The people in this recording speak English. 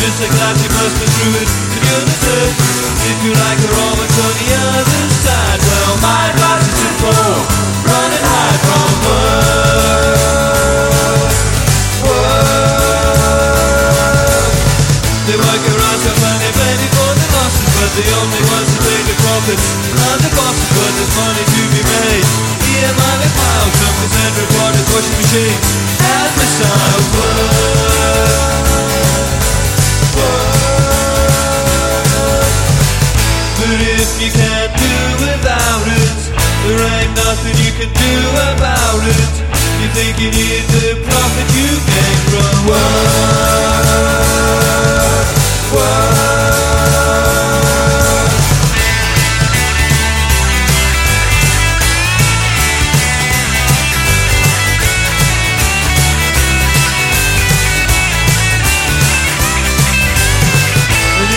just like life, you must go through it to be understood. If you like a romance on the other side, well, my advice is simple: run and hide from work. They work around tough and they blame me for the losses, but the only ones who take the profits are the bosses. But there's money to be made. EMI McMiles, some percent recorded washing machine and missile But if you can't do without it, there ain't nothing you can do about it. You think you need the profit you gain from work.